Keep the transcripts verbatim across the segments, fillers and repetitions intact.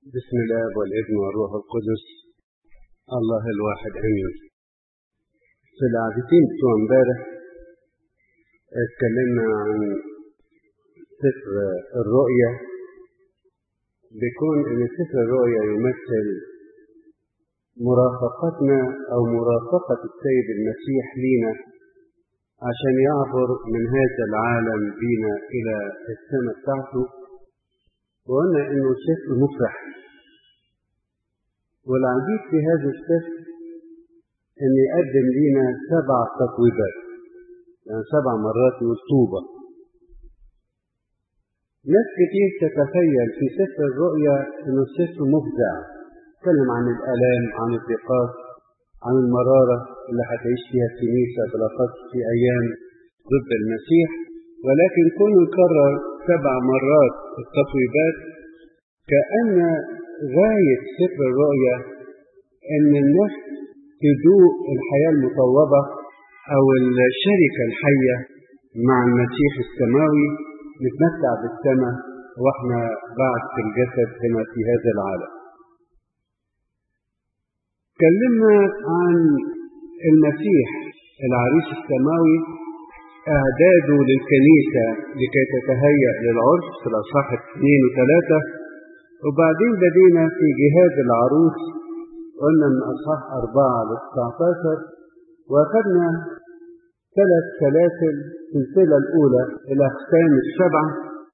بسم الله والابن والروح القدس الله الواحد امين. في القعدتين بتوع امبارح اتكلمنا عن سفر الرؤيا، بيكون ان سفر الرؤيا يمثل مرافقتنا او مرافقة السيد المسيح لينا عشان يعبر من هذا العالم بينا الى السماء بتاعته. وقلنا انه سفر مفرح، والعجيب في هذا السفر ان يقدم لنا سبع تطويبات، يعني سبع مرات يقول طوبى. ناس كتير تتخيل في سفر الرؤيا انه السفر مفزع، يتكلم عن الالام، عن الضيقات، عن المراره اللي هتعيش فيها الكنيسه بالاخص في ايام ضد المسيح، ولكن كونه يكرر سبع مرات التطويبات كأن غاية سفر الرؤيا ان النفس تذوق الحياة المطوبة او الشركة الحية مع المسيح السماوي، نتمتع بالسماء واحنا بعد في الجسد هنا في هذا العالم. تكلمنا عن المسيح العريس السماوي، اعداده للكنيسة لكي تتهيأ للعرس في الاصحاح اثنين وثلاثة، وبعدين بدينا في جهاد العروس، قلنا من اصحاح اربعة لتسعة عشر، واخذنا ثلاث سلاسل. السلسلة الاولى الاختام السبعة،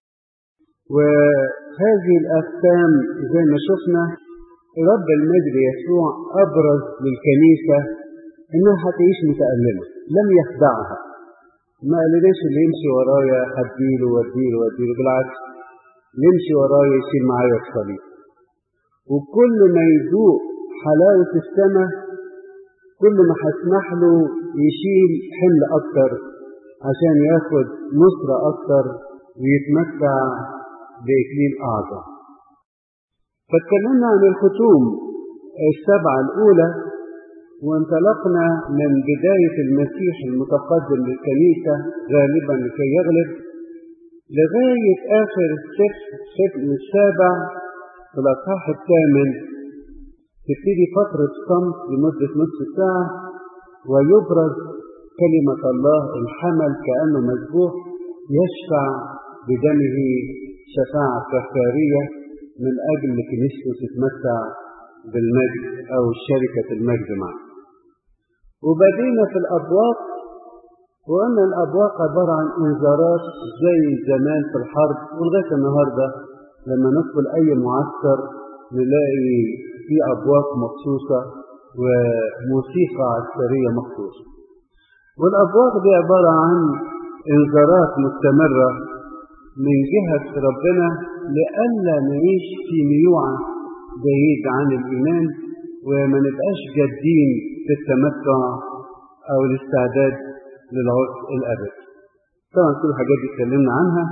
وهذه الاختام زي ما شفنا رب المجد يسوع ابرز للكنيسة انها هتعيش متألمة، لم يخدعها، ما قالناش اللي يمشي ورايا هديله واديله واديله، بالعكس يمشي ورايا يشيل معايا الصليب. وكل ما يذوق حلاوة السماء كل ما هسمح له يشيل حمل اكتر عشان ياخد نصرة اكتر ويتمتع بإكليل اعظم. فاتكلمنا عن الختوم السبعة الاولى، وانطلقنا من بداية المسيح المتقدم للكنيسة غالبا لكي يغلب لغاية آخر السفر السفر السابع في الأصحاح الثامن. تبتدي فترة صمت لمدة نصف ساعة، ويبرز كلمة الله الحمل كأنه مذبوح يشفع بدمه شفاعة كفارية من أجل كنيسته تتمتع بالمجد أو شركة المجد معه. وبدينا في الأبواق، وأن الأبواق عبارة عن إنذارات زي زمان في الحرب، ولغاية النهاردة لما ندخل أي معسكر نلاقي في أبواق مخصوصة وموسيقى عسكرية مخصوصة. والأبواق دي عبارة عن إنذارات مستمرة من جهة ربنا لئلا نعيش في ميوعة بعيد عن الإيمان، وما نبقاش جادين في التمتع أو الاستعداد للعرس الأبد. طبعا كل الحاجات دي اتكلمنا عنها.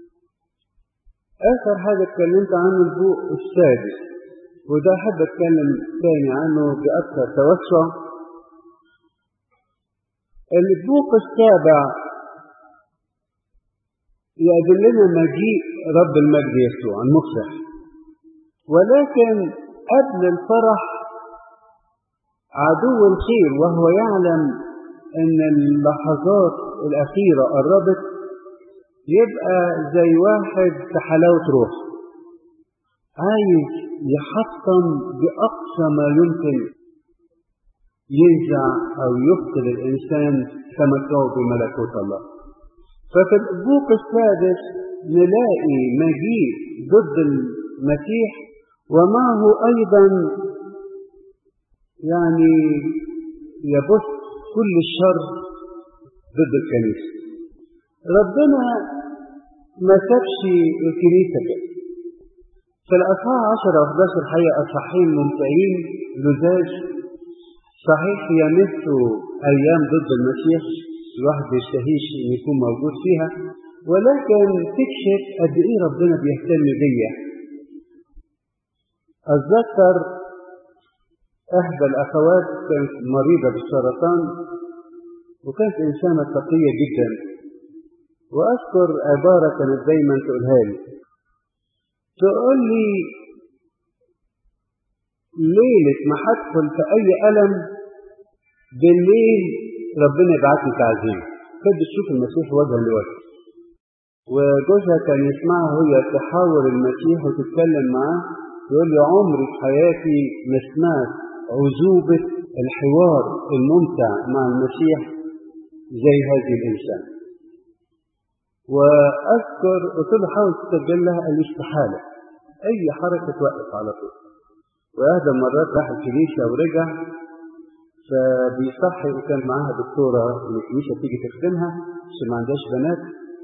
آخر حاجة اتكلمت عنه البوق السادس، وده أحب أتكلم تاني عنه بأكثر توسع. البوق السابع يدلنا مجيء رب المجد يسوع المفرح، ولكن قبل الفرح عدو الخير وهو يعلم ان اللحظات الاخيرة قربت، يبقى زي واحد في حلاوة روح عايز يحطم بأقصى ما يمكن ينزع او يفقد الانسان تمتعه بملكوت الله. ففي البوق السادس نلاقي مجيء ضد المسيح، ومعه ايضا يعني يبث كل الشر ضد الكنيسة. ربنا ما سابش الكنيسة كده. في الأصحاح عشرة وحداشر الحقيقة أصحاحين ممتعين لزاج، صحيح يمسوا أيام ضد المسيح الواحد بيشتهيش إن يكون موجود فيها، ولكن تكشف قد إيه ربنا بيهتم بيا. أتذكر إحدى الأخوات كانت مريضة بالسرطان، وكانت إنسانة تقية جدا، وأذكر عبارة كانت دايما تقولها لي، تقول لي ليلة ما هدخل في أي ألم بالليل ربنا يبعت لي تعزية. كنت تشوف المسيح وجها لوجه، وجوزها كان يسمعها وهي تحاور المسيح وتتكلم معاه، يقول لي عمري في حياتي ما سمعت عذوبة الحوار الممتع مع المسيح زي هذه الإنسان. وأذكر قلت له حاول تسجل لها، قال لي استحالة، أي حركة توقف على طول. وهذا مرات راح الكنيسة ورجع، فبيصحي وكان معاها دكتورة من الكنيسة تيجي تخدمها عشان ما عندهاش بنات،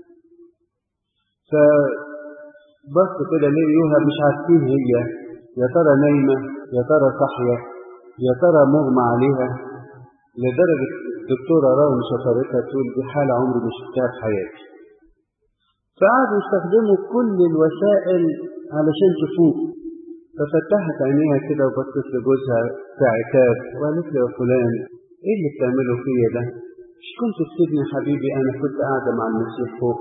فبص كده لقيوها مش عارفين هي يا ترى نايمة يا ترى صاحية يا ترى مغمى عليها، لدرجة الدكتورة راهم شطرتها تقول دي حالة عمري ما شفتها في حياتي. فقعدوا يستخدموا كل الوسائل علشان تفوق. ففتحت عينيها كده وبصت لجوزها في عتاب وقالت له يا فلان ايه اللي بتعمله فيا ده؟ مش كنت تسيبني يا حبيبي، انا كنت قاعدة مع المسيح فوق.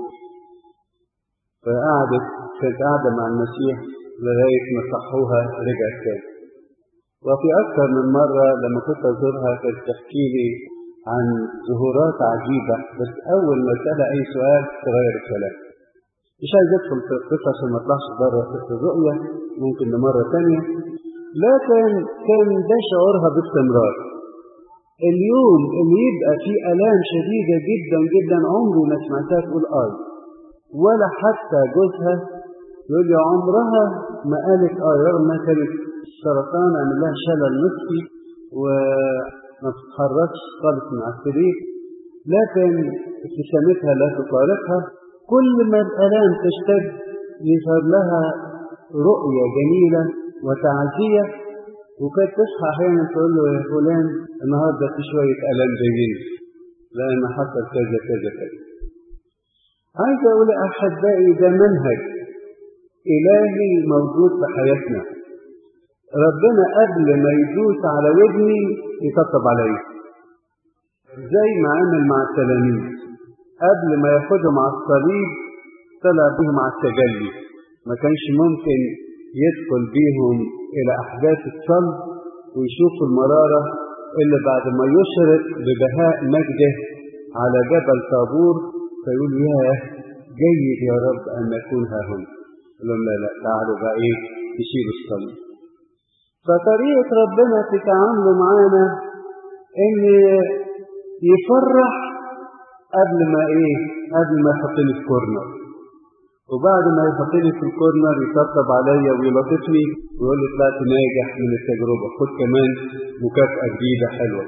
فقعدت كانت قاعدة مع المسيح لغاية ما صحوها رجعت تاني. وفي أكثر من مرة لما كنت أزورها كانت تحكي لي عن ظهورات عجيبة، بس أول ما أسألها أي سؤال تغير الكلام. مش عايز أدخل في القصة عشان ما أطلعش بره قصة الرؤية، ممكن لمرة تانية. لكن كان ده شعورها باستمرار. اليوم اللي يبقى فيه آلام شديدة جدا جدا عمري ما سمعتها تقول آي، ولا حتى جوزها يقول لي عمرها ما قالت آي، رغم ما كانت السرطان عمل لها شلل نصفي وما بتتحركش خالص من على السرير، لكن ابتسامتها لا تفارقها. كل ما الآلام تشتد يظهر لها رؤية جميلة وتعزية، وكانت تصحى أحيانا تقول له يا فلان النهارده في شوية آلام جايين لأن حصل كذا كذا كذا. عايز أقول أحبائي ده منهج إلهي موجود في حياتنا. ربنا قبل ما يدوس على ودني يطبطب عليا، زي ما عمل مع التلاميذ قبل ما ياخدهم على الصليب طلع بهم على التجلي. ما كانش ممكن يدخل بيهم إلى أحداث الصلب ويشوفوا المرارة إلا بعد ما يشرق ببهاء مجده على جبل طابور، فيقولوا ياه جيد يا رب أن نكون ها هنا. قالوا لا لا تعالوا بقى إيه تشيلوا الصليب. فطريقة ربنا في تعامله معانا إن يفرح قبل ما إيه قبل ما يحطني في كورنر، وبعد ما يحطني في الكورنر يطبطب عليا ويلطفني ويقول لي طلعت ناجح من التجربة، خد كمان مكافأة جديدة حلوة.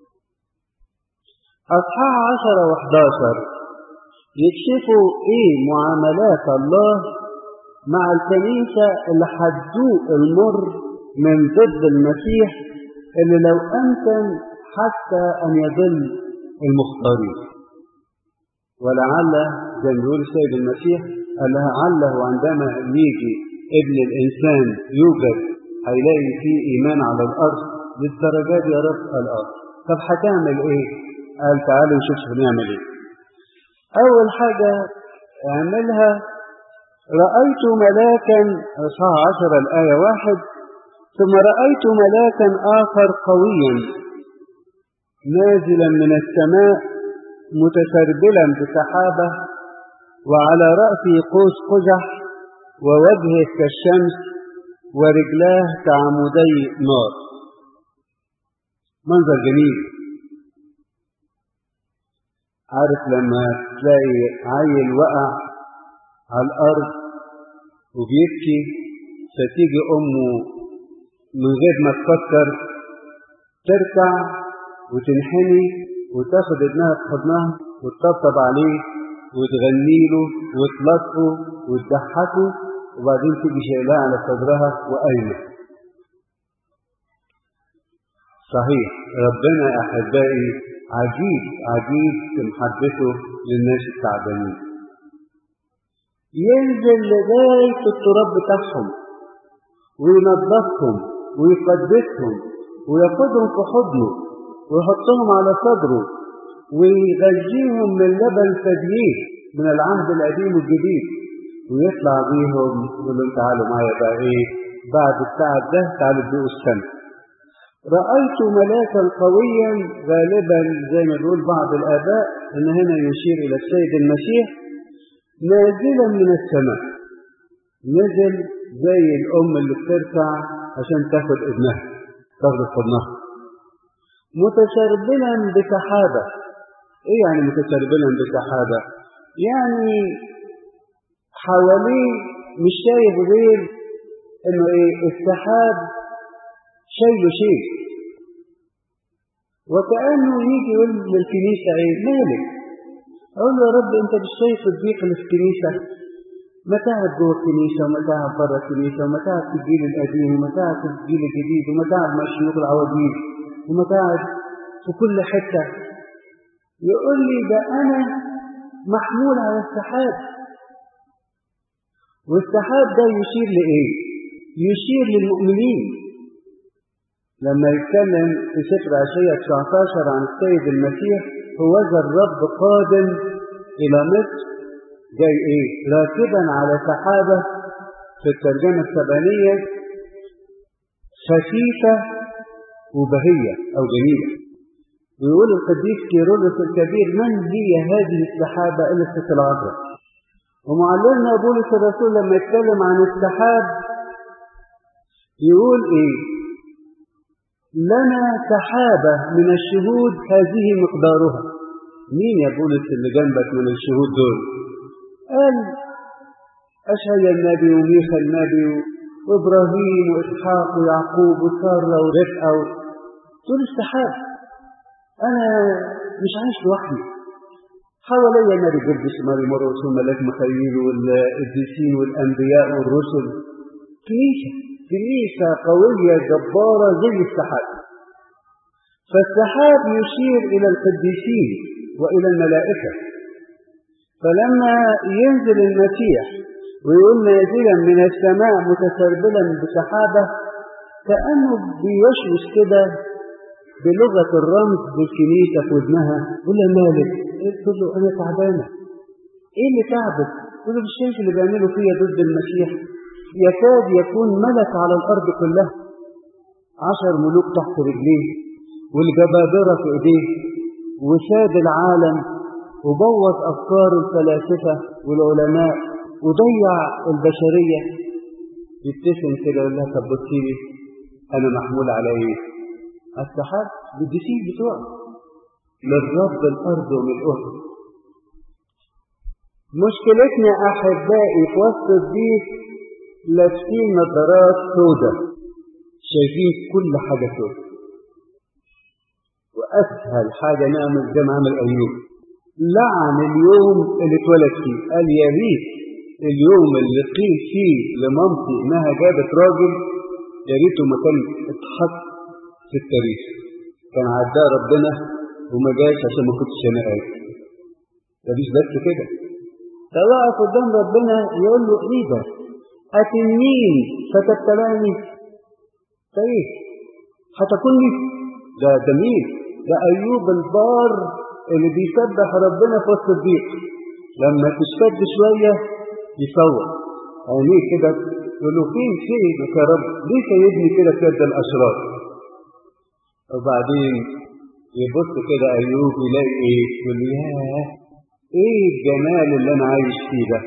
أصحاح عشرة وحداشر يكشفوا إيه معاملات الله مع الكنيسة اللي هتذوق المر من ضد المسيح، اللي لو أمكن حتى أن يضل المختارين. ولعل زي ما يقول السيد المسيح قال لعله عندما يجي ابن الإنسان يوجد هيلاقي فيه إيمان على الأرض للدرجات يا رب. قال آه. طب هتعمل إيه؟ قال تعالوا نشوف هنعمل إيه. أول حاجة اعملها رأيت ملاكا، أصحاح عشرة الآية واحد، ثم رأيت ملاكا آخر قويا نازلا من السماء متسربلا بسحابة، وعلى رأسه قوس قزح ووجهه كالشمس ورجلاه كعمودي نار. منظر جميل. عارف لما تلاقي عيل وقع على الأرض وبيبكي، فتيجي أمه من غير ما تفكر تركع وتنحني وتاخد ابنها في حضنها وتطبطب عليه وتغني له وتلطفه وتضحكه، وبعدين تيجي شايلاه على صدرها وقايمه. صحيح ربنا يا أحبائي عجيب عجيب في محبته للناس التعبانين. ينزل لغاية التراب بتاعهم وينظفهم ويقدسهم وياخدهم في حضنه ويحطهم على صدره ويغذيهم من لبن ثدييه من العهد القديم والجديد، ويطلع بيهم يقول لهم تعالوا معايا بقى ايه بعد التعب ده تعالوا تدوقوا السمك. رأيت ملاكا قويا، غالبا زي ما بيقول بعض الآباء أن هنا يشير إلى السيد المسيح، نازلا من السماء. نزل زي الأم اللي بترفع عشان تاخد ابنها، تاخد حضنها. متسربلا بسحابة. إيه يعني متسربلا بسحابة؟ يعني حواليه مش شايف غير إنه إيه؟ السحاب شيء شيء. وكأنه يجي يقول للكنيسة إيه؟ مالك؟ أقول له يا رب أنت مش شايف الضيق اللي في الكنيسة؟ متاعب جوه الكنيسة ومتاعب بره الكنيسة، ومتاعب في الجيل القديم ومتاعب في الجيل الجديد، ومتاعب مع الشيوخ العواجيز، ومتاعب في كل حتة. يقول لي ده أنا محمول على السحاب. والسحاب ده يشير لإيه؟ يشير للمؤمنين. لما يتكلم في سفر عشية تسعة عشر عن السيد المسيح، هو ذا الرب قادم إلى مصر، جاي إيه؟ راكبا على سحابة، في الترجمة السبعينية خفيفة وبهية أو جميلة. ويقول القديس كيرلس الكبير: من هي هذه السحابة إلا الست العذراء؟ ومعلمنا بولس الرسول لما يتكلم عن السحاب يقول إيه؟ لنا سحابة من الشهود هذه مقدارها. مين يا بولس اللي جنبك من الشهود دول؟ قال أشعيا النبي وميخا النبي وإبراهيم وإسحاق ويعقوب وسارة ورفقة. دول السحاب. أنا مش عايش لوحدي، حوالي النبي قديس ماري مرقس وملاك مخيل والقديسين والأنبياء والرسل. كنيسة كنيسة قوية جبارة زي السحاب. فالسحاب يشير إلى القديسين وإلى الملائكة. فلما ينزل المسيح ويقول نازلا من السماء متسربلا بسحابة، كأنه بيوشوش كده بلغة الرمز بالكنيسة في ودنها. يقول لها مالك؟ تقول له أنا تعبانة. إيه اللي تعبك؟ تقول له مش شايف اللي بيعملوا فيها ضد المسيح؟ يكاد يكون ملك على الأرض كلها، عشر ملوك تحت رجليه والجبابرة في إيديه، وساد العالم وبوظ أفكار الفلاسفة والعلماء وضيع البشرية. يبتسم كده يقول لها طب بصيلي أنا محمول على إيه؟ السحاب بالدسيل بتوعه للرب الأرض وملؤها. مشكلتنا أحبائي في وسط الضيق لابسين نظارات سودة، شايفين كل حاجة سودة. وأسهل حاجة نعمل زي ما عمل أيوب، لعن اليوم اللي اتولد فيه. قال يا ريت اليوم اللي قيل فيه لمامتي إنها جابت راجل، يا ريته ما كان اتحط في التاريخ، كان عداه ربنا وما جاش عشان ما كنتش أنا قايل. ده مش بس كده، ده واقف قدام ربنا يقول له إيه ده؟ أتنين فتبتلاني؟ طيب هتكوني؟ ده ده مين؟ ده أيوب البار اللي بيسبح ربنا في وسط الضيق. لما تشتد شوية يصور عينيه كده يقول له فين فينك يا رب؟ ليه سيدني كده في يد الأشرار؟ وبعدين يبص كده أيوب يلاقي إيه؟ يقول له ياه إيه الجمال اللي أنا عايش فيه ده؟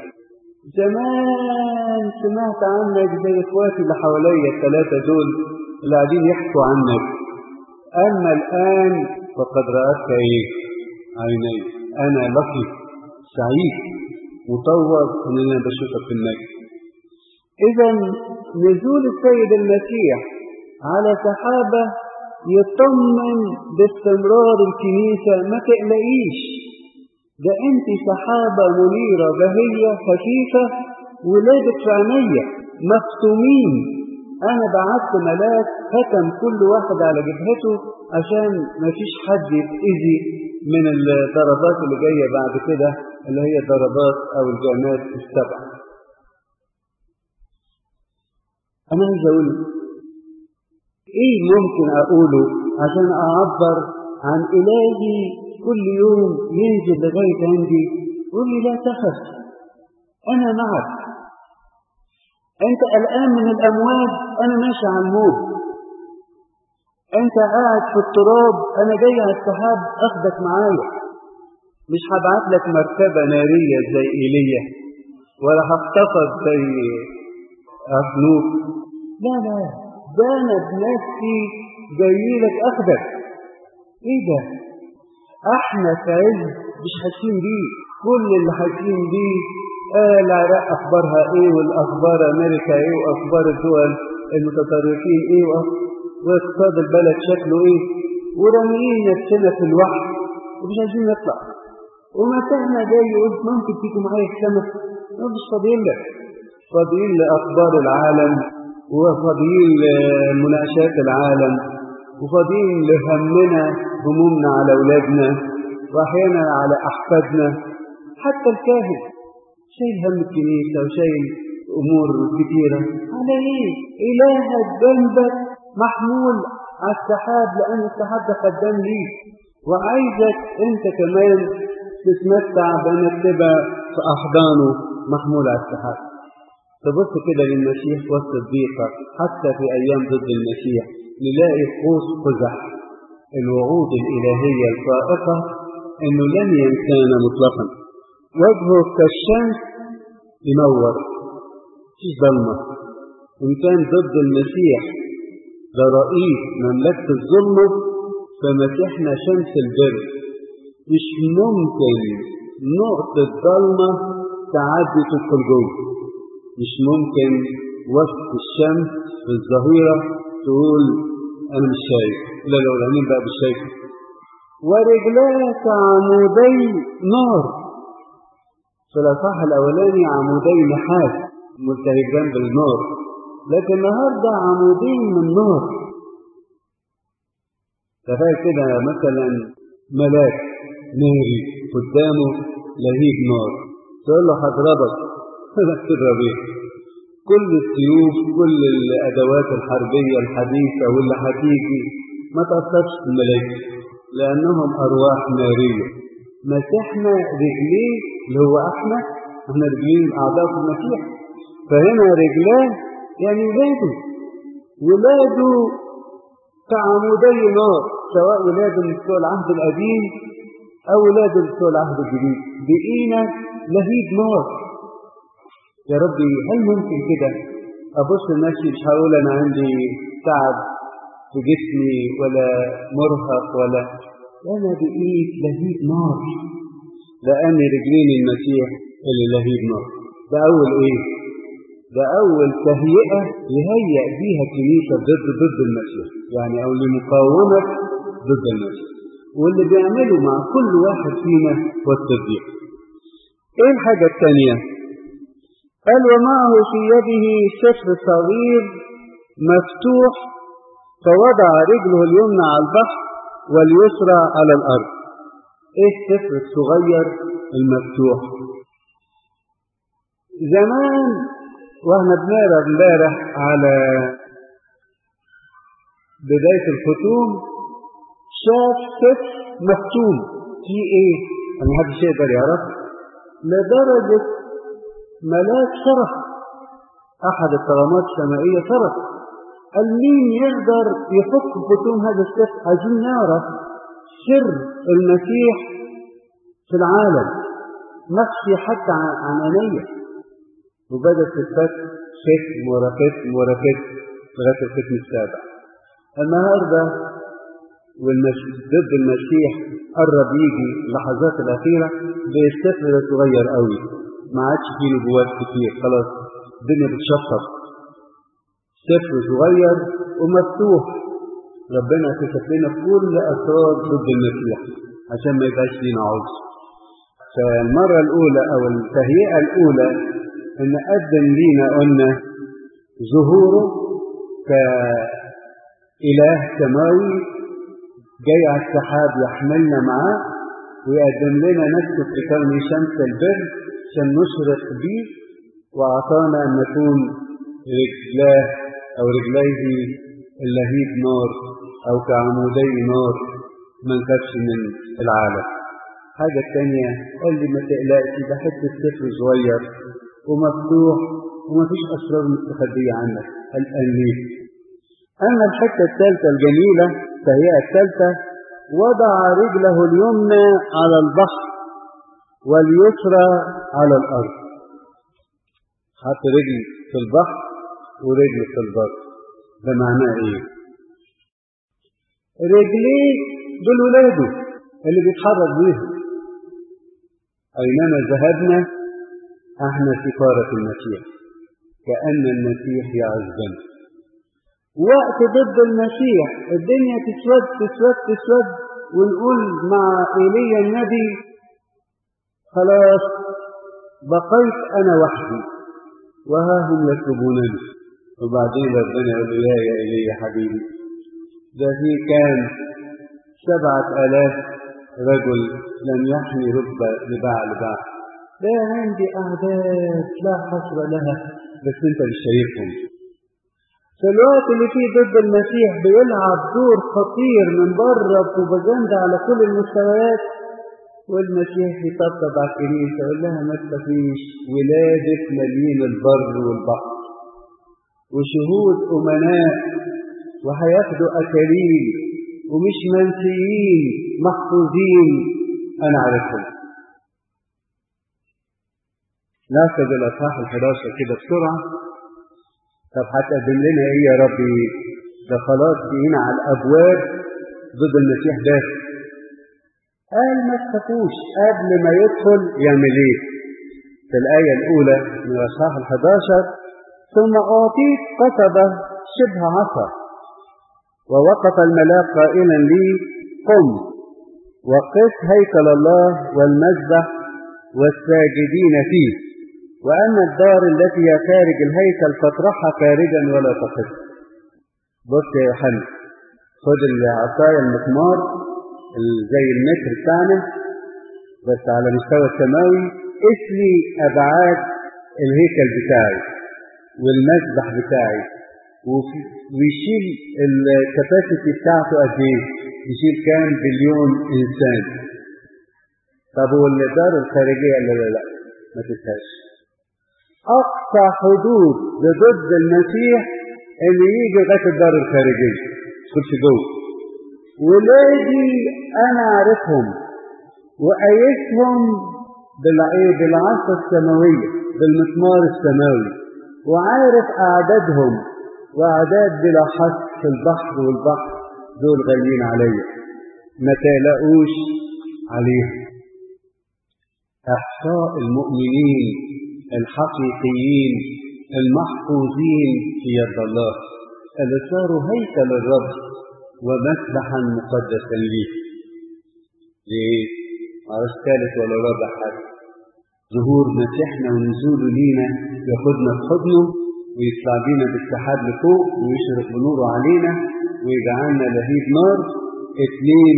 زمان سمعت عنك زي إخواتي اللي حواليا الثلاثة دول اللي قاعدين يحكوا عنك، أما الآن فقد رأتك إيه؟ عيني. أنا لطيف سعيد مطور أن أنا بشوفك في المجد. إذا نزول السيد المسيح على سحابة يطمن باستمرار الكنيسة، ما تقلقيش، ده أنت سحابة منيرة بهية خفيفة، ولادك في عينيا مختومين. أنا بعثت ملاك ختم كل واحد على جبهته عشان ما فيش حد يتأذي من الضربات اللي جاية بعد كده، اللي هي ضربات أو الجامات السبع. أنا عايز أقول إيه ممكن أقوله عشان أعبر عن إلهي كل يوم ينزل لغاية عندي يقول لي لا تخف أنا معك. أنت قلقان من الأمواج، أنا ماشي على الموج. انت قاعد في التراب، انا جاي على السحاب اخدك معايا. مش هبعت لك مركبة نارية زي ايليا، ولا هخطفك زي أخنوك. لا لا، ده انا بنفسي جاي لك اخدك. ايه ده؟ احنا في عز مش حاسين بيه، كل اللي حاسين بيه آه العراق اخبارها ايه، والاخبار امريكا ايه، واخبار الدول المتطرفين ايه، واقتصاد البلد شكله ايه، وراميين نفسنا في الوحش ومش عايزين نطلع. ومساحنا جاي يقول ممكن تيجي معايا السماء، مش فاضيين لك، فاضيين لاخبار العالم، وفاضيين لمناقشات العالم، وفاضيين لهمنا همومنا على اولادنا، واحيانا على احفادنا. حتى الكاهن شايل هم الكنيسه وشايل امور كتيره. على ايه؟ الهك جنبك محمول على السحاب، لان السحاب ده خدام ليك، وعايزك انت كمان تتمتع بانك تبقى في احضانه محمول على السحاب. تبص كده للمسيح وسط الضيقه، حتى في ايام ضد المسيح نلاقي قوس قزح الوعود الالهيه الفائقه انه لن ينسانا مطلقا. وجهه كالشمس ينور، مفيش ظلمه. ان كان ضد المسيح ده رئيس مملكه الظلمه، فمسيحنا شمس البر، مش ممكن نقطه ظلمه تعدي تدخل جوه. مش ممكن وسط الشمس في الظهيره تقول انا مش شايف. لا لو العينين بقى مش شايف. ورجلاه كعمودي نار. في الاصحاح الاولاني عمودي نحاس ملتهبان بالنار، لكن النهارده عمودين من نار. تخيل كده مثلا ملاك ناري قدامه لهيب نار، تقول له هضربك تضرب ايه؟ كل السيوف، كل الادوات الحربيه الحديثه واللي هتيجي ما تاثرش في الملائكه، لانهم ارواح ناريه. مسيحنا رجليه اللي هو احنا احنا رجلين اعضاء في المسيح، فهنا رجلاه يعني ولاده ولاده كعمودي نار، سواء ولاده من بتوع العهد القديم او ولاده من بتوع العهد الجديد، بقينا لهيب نار. يا ربي هل ممكن كده ابص لنفسي مش هقول انا عندي تعب في جسمي ولا مرهق، ولا انا بقيت لهيب نار لان رجلين المسيح اللي لهيب نار. ده اول ايه؟ ده اول تهيئه يهيئ بيها الكنيسه ضد ضد المسيح، يعني او لمقاومه ضد المسيح. واللي بيعمله مع كل واحد فينا هو التصديق. ايه الحاجه الثانيه؟ قال ومعه في يده سفر صغير مفتوح، فوضع رجله اليمنى على البحر واليسرى على الارض. ايه السفر الصغير المفتوح؟ زمان واحنا بنقرا امبارح على بدايه الختوم شاف سفر مختوم فيه ايه؟ ما حدش يقدر يعرف، لدرجه ملاك صرخ، احد الطغمات السمائيه صرخ، قال مين يقدر يفك ختوم هذا السفر؟ عايزين نعرف سر المسيح في العالم، مخفي حتى عن عينيه. وبدأت تتفك ختم ورا ختم ورا ختم لغايه الختم السابع. النهارده ضد المسيح قرب يجي اللحظات الاخيره بالسفر صغير قوي، ما عادش فيه نبوات كتير، خلاص الدنيا بتشطب. سفر صغير ومفتوح، ربنا كشف لنا كل اسرار ضد المسيح عشان ما يبقاش لينا عذر. فالمره الاولى او التهيئه الاولى ان قدم لينا قلنا ظهوره كاله سماوي جاي على السحاب يحملنا معاه، ويقدم لنا نفسه في كون شمس البر عشان نشرق بيه، واعطانا ان نكون رجلاه او رجليه اللهيب نار او كعمودي نار ما نخافش من العالم. حاجه الثانيه قال لي ما تقلقش، ده حته سفر صغير ومفتوح وما فيش اسرار مستخبيه عنك. قلقان ليه؟ أما الحتة الثالثة الجميلة فهي الثالثة: وضع رجله اليمنى على البحر واليسرى على الأرض. حط رجل في البحر ورجل في البر. ده معناه ايه؟ رجليه دول ولاده اللي بيتحرك بيهم. أينما ذهبنا احنا سفارة المسيح، كأن المسيح يعزنا. وقت ضد المسيح الدنيا تسود تسود تسود، ونقول مع إيليا النبي: خلاص بقيت أنا وحدي وها هم يطلبونني. وبعدين ربنا يقول له: يا يا إيليا يا حبيبي، ده في كان سبعة آلاف رجل لم يحمي ركبة لبعل بعل. ده عندي أعداد لا حصر لها، بس أنت مش شايفهم. في الوقت اللي فيه ضد المسيح بيلعب دور خطير من بره بروباجندا على كل المستويات، والمسيح يطبطب على الكنيسة يقول لها: ما تخافيش، ولادك مليين البر والبحر، وشهود أمناء، وهياخدوا أكاليل، ومش منسيين، محفوظين، أنا عارفهم. ناخد الأصحاح الحداشر كده بسرعة. طب هتقدم لنا إيه يا ربي؟ ده خلاص بقينا على الأبواب ضد المسيح ده. قال: ما تخافوش. قبل ما يدخل يعمل ايه؟ في الآية الأولى من الأصحاح الحداشر: ثم أعطيت قصبة شبه عصا، ووقف الملاك قائلا لي: قم وقف هيكل الله والمذبح والساجدين فيه، وأن الدار التي هي خارج الهيكل فاطرحها خارجا ولا تقف. بص يا يوحنا، خد العصاية المسمار زي المتر بتاعنا بس على مستوى السماوي، اسلي أبعاد الهيكل بتاعي والمذبح بتاعي، ويشيل الكباسيتي بتاعته قد ايه؟ يشيل كام بليون إنسان. طب والدار الخارجية لا لا لا ما تنساش. أقصى حدود ضد المسيح اللي يجي لغاية الدار الخارجية، تخش جوه. ولادي أنا عارفهم وقايسهم بالعصا السماوية، بالمسمار السماوي، وعارف أعدادهم، وأعداد بلا حصر في البحر والبحر دول غاليين عليا، ما تقلقوش عليهم. إحصاء المؤمنين الحقيقيين المحفوظين في يد الله اللي صاروا هيكل الرب ومسبحا مقدسا ليه. ليه؟ عرس ثالث ولا رابع حاجة، ظهور مسيحنا ونزوله لينا، ياخدنا بحضنه ويطلع بينا بالسحاب لفوق ويشرق بنوره علينا ويجعلنا لهيب نار. اثنين،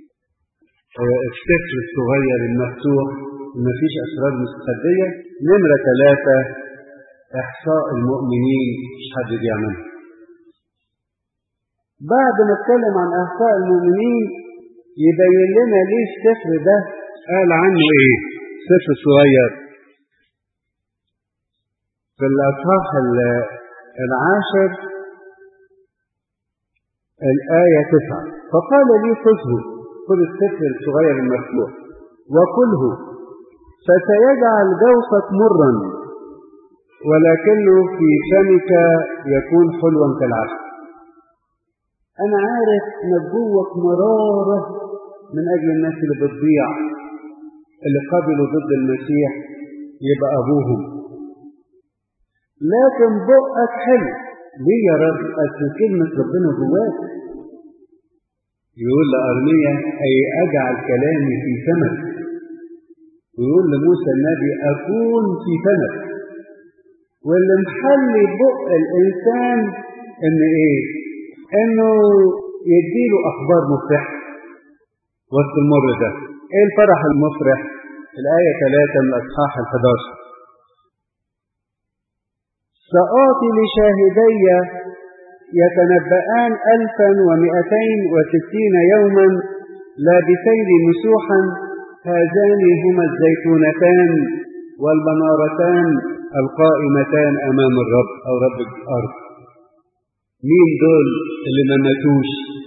السفر الصغير المفتوح ومفيش أسرار مستخبية. نمرة ثلاثة، إحصاء المؤمنين مش حد بيعملها. بعد ما اتكلم عن إحصاء المؤمنين يبين لنا ليه السفر ده قال عنه ايه. سفر صغير في الأصحاح العاشر الآية تسعة: فقال لي خذه، خذ السفر الصغير المفتوح وكله، فسيجعل جوفك مرا ولكنه في فمك يكون حلوا كالعسل. أنا عارف إنك جوك مرارة من أجل الناس اللي بتضيع، اللي قبلوا ضد المسيح يبقى أبوهم، لكن بقك حلو. ليه يا رب؟ أصل كلمة ربنا جواك. يقول لأرميا: أي أجعل كلامي في فمك. ويقول لموسى النبي: أكون في فمك. واللي محلي بق الإنسان إن إيه؟ إنه يديله أخبار مفرحة وسط المر ده. إيه الفرح المفرح؟ الآية ثلاثة من الأصحاح الحداشر: سآتي لشاهدي يتنبأان ألفا ومئتين وستين يوما لابسين مسوحا، هذان هما الزيتونتان والمنارتان القائمتان أمام الرب أو رب الأرض. مين دول اللي ما ماتوش؟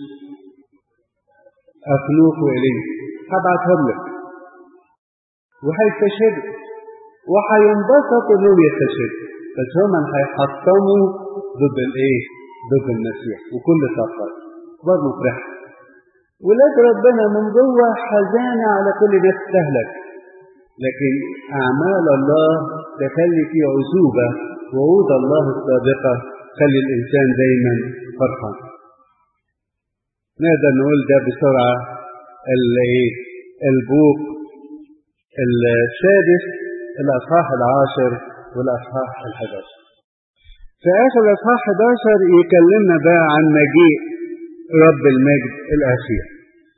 أخنوخ وإليه. هبعتهم لك وهيستشهدوا وهينبسطوا انهم يستشهدوا، بس هم هيحطموا ضد الايه؟ ضد المسيح. وكل طاقات اخبار مفرحه. ولاد ربنا من جوه حزانه على كل ناس تهلك، لكن اعمال الله تخلي فيه عزوبه، وعود الله السابقه تخلي الانسان دايما فرحان. نقدر نقول ده بسرعه الايه؟ البوق السادس، الأصحاح العاشر والأصحاح الحداشر. في آخر الأصحاح الحداشر يكلمنا بقى عن مجيء رب المجد الأخير.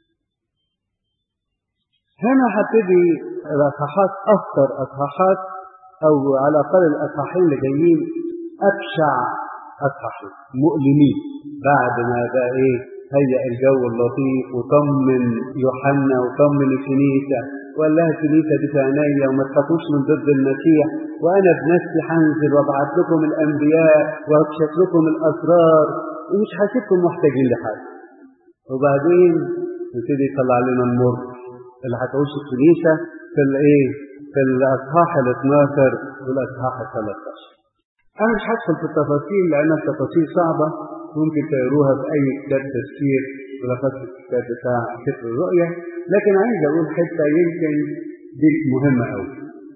هنا هبتدي الأصحاحات أكثر أصحاحات، أو على الأقل الأصحاحين اللي جايين أبشع أصحاحين مؤلمين، بعد ما بقى إيه؟ هيئ الجو اللطيف وطمن يوحنا وطمن الكنيسة وقال لها الكنيسة دي في عينيا وما تخافوش من ضد المسيح، وأنا بنفسي هنزل وابعت لكم الأنبياء واكشف لكم الأسرار ومش هسيبكم محتاجين لحاجة. وبعدين يبتدي يطلع لنا المر اللي هتعيش الكنيسة في الإيه؟ في الأصحاح الاثناشر والأصحاح الثلاثاشر. أنا مش هدخل في التفاصيل لأنها تفاصيل صعبة، ممكن تقروها في أي كتاب تفسير ولخص الكتاب بتاع سفر الرؤيا، لكن عايز أقول حتة يمكن دي مهمة أوي.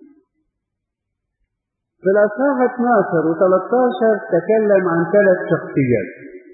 في الأصحاح اثناشر وثلاثاشر تكلم عن ثلاث شخصيات: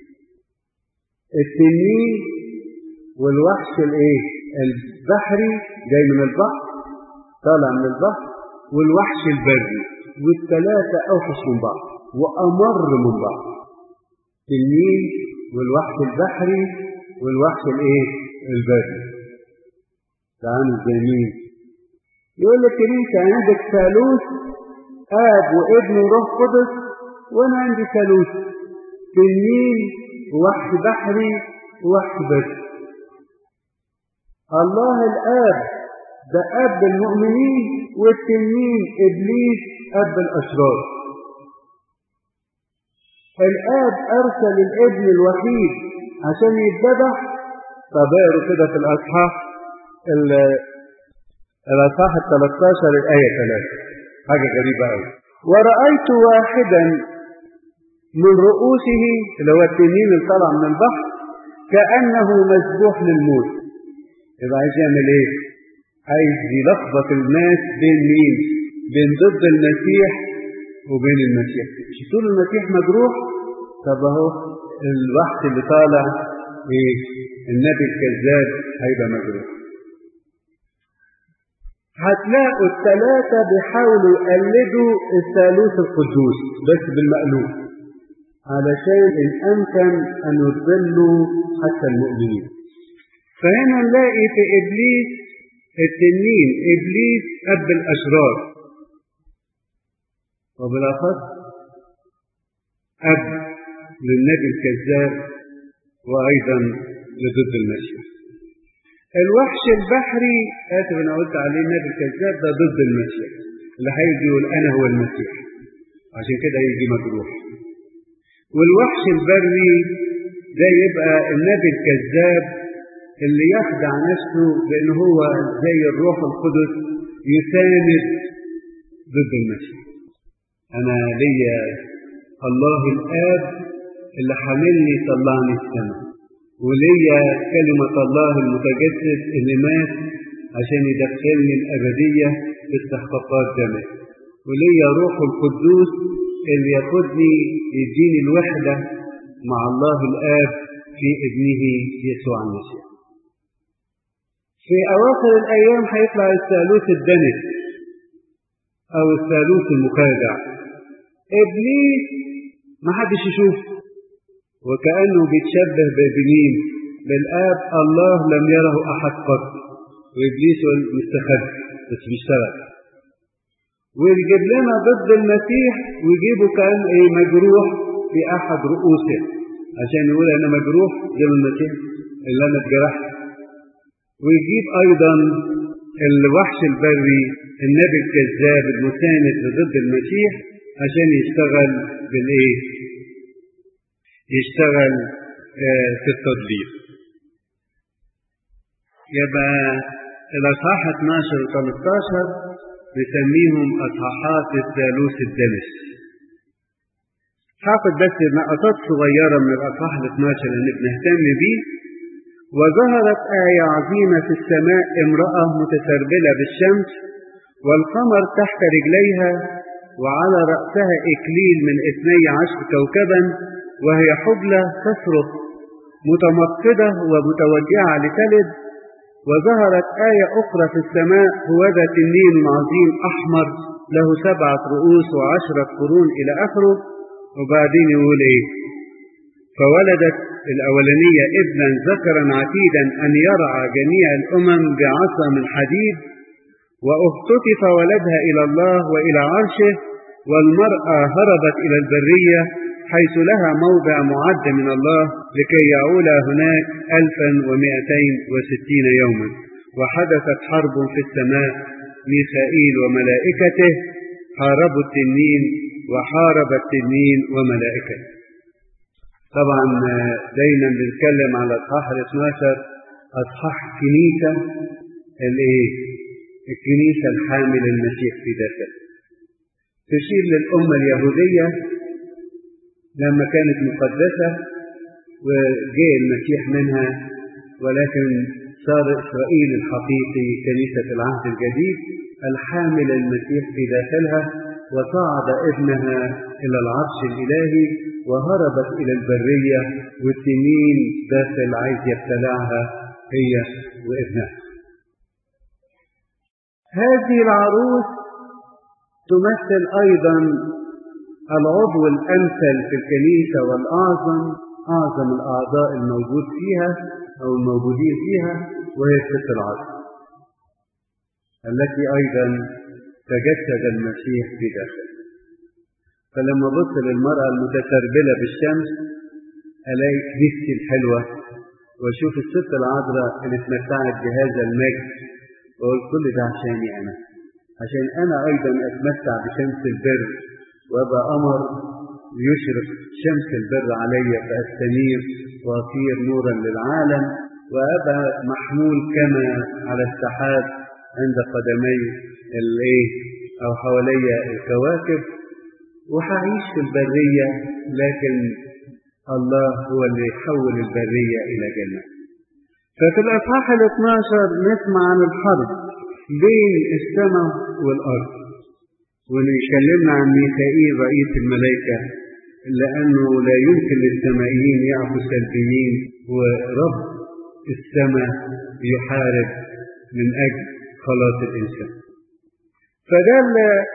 التنين والوحش الإيه؟ البحري جاي من البحر طالع من البحر، والوحش البري، والثلاثة أوحش من بعض وأمر من بعض. التنين والوحش البحري والوحش الايه؟ البري. تعالوا زي مين؟ يقول لك الكنيسة عندك ثالوث، اب وابن وروح قدس، وانا عندي ثالوث تنين ووحش بحري ووحش بري. الله الاب ده اب المؤمنين، والتنين ابليس اب الاشرار. الآب أرسل الابن الوحيد عشان يتذبح. طب اقروا كده في الأصحاح الأصحاح الثلاثاشر الآية ثلاثة، حاجة غريبة أوي: ورأيت واحدا من رؤوسه اللي هو التنين اللي طلع من البحر كأنه مذبوح للموت. يبقى عايز يعمل إيه؟ عايز يلخبط الناس بين مين؟ بين ضد المسيح وبين المسيح. مش طول المسيح مجروح؟ طب اهو الوحش اللي طالع ايه؟ النبي الكذاب هيبقى مجروح. هتلاقوا الثلاثة بيحاولوا يقلدوا الثالوث القدوس بس بالمقلوب، علشان إن أمكن أن يضلوا حتى المؤمنين. فهنا نلاقي في إبليس التنين، إبليس أب الأشرار، وبالأخص أب للنبي الكذاب وأيضا لضد المسيح. الوحش البحري آسف أنا قلت عليه النبي الكذاب، ده ضد المسيح اللي هيجي يقول أنا هو المسيح، عشان كده يجي مجروح. والوحش البري ده يبقى النبي الكذاب اللي يخدع نفسه بأنه هو زي الروح القدس يساند ضد المسيح. أنا ليا الله الآب اللي حملني طلعني السماء، وليا كلمة الله المتجسد اللي مات عشان يدخلني الأبدية باستحقاقات دمه، وليا روح القدوس اللي ياخدني يديني الوحدة مع الله الآب في ابنه يسوع المسيح. في أواخر الأيام هيطلع الثالوث الدنس أو الثالوث المخادع. إبليس ما حدش يشوف، وكأنه بيتشبه بابنين بالآب، الله لم يره أحد قط، وإبليس مستخبي بس بيشتغل، ويجيب لنا ضد المسيح ويجيبه كأن إيه؟ مجروح في أحد رؤوسه، عشان يقول أنا مجروح زي المسيح اللي أنا اتجرحت. ويجيب أيضا الوحش البري النبي الكذاب المساند ضد المسيح عشان يشتغل بالإيه؟ يشتغل في التضليل. يبقى الأصحاح اثناشر و ثلاثة عشر بيسميهم أصحاحات الثالوث الدنس. حافظ بس نقطات صغيرة من الأصحاح الاثناشر اللي بنهتم بيه. وظهرت آية عظيمة في السماء، امرأة متسربلة بالشمس والقمر تحت رجليها وعلى رأسها إكليل من اثني عشر كوكبا، وهي حبلى تصرخ متمطدة ومتوجعة لتلد. وظهرت آية أخرى في السماء، هوذا تنين عظيم أحمر له سبعة رؤوس وعشرة قرون إلى آخره. وبعدين يقول إيه؟ فولدت الأولانية ابنا ذكرا عتيدا أن يرعى جميع الأمم بعصا من حديد، واختطف ولدها إلى الله وإلى عرشه. والمرأة هربت إلى البرية حيث لها موضع معد من الله لكي يعول هناك ألفا ومائتين وستين يوما. وحدثت حرب في السماء، ميخائيل وملائكته حاربوا التنين وحارب التنين وملائكته. طبعا دايما بنتكلم على اصحاح اثناشر اصحاح كنيسة الايه؟ الكنيسة الحامل المسيح في داخل، تشير للأمة اليهودية لما كانت مقدسة وجاء المسيح منها، ولكن صار إسرائيل الحقيقي كنيسة العهد الجديد الحامل المسيح في داخلها. وصعد ابنها إلى العرش الإلهي وهربت إلى البرية، والتنين داخل عايز يبتلعها هي وابنها. هذه العروس تمثل أيضا العضو الأمثل في الكنيسة والأعظم أعظم الأعضاء الموجود فيها أو الموجودين فيها، وهي الست العذراء التي أيضا تجسد المسيح في داخل. فلما بص للمرأة المتسربلة بالشمس ألاقي كنيستي الحلوة، وأشوف الست العذراء اللي اتمتعت بهذا المجد، وأقول كل ده عشاني أنا، عشان أنا أيضا أتمتع بشمس البر وأبقى قمر يشرق شمس البر علي فأستنير وأصير نورا للعالم، وأبقى محمول كما على السحاب عند قدمي الايه أو حوالي الكواكب، وحعيش في البرية، لكن الله هو اللي يحول البرية إلى جنة. ففي الأصحاح الاثناشر نسمع عن الحرب بين السماء والأرض، ونكلمنا عن ميخائيل رئيس الملائكة، لأنه لا يمكن للسمائيين يعبوا السلبيين، ورب السماء يحارب من أجل خلاص الإنسان. فدل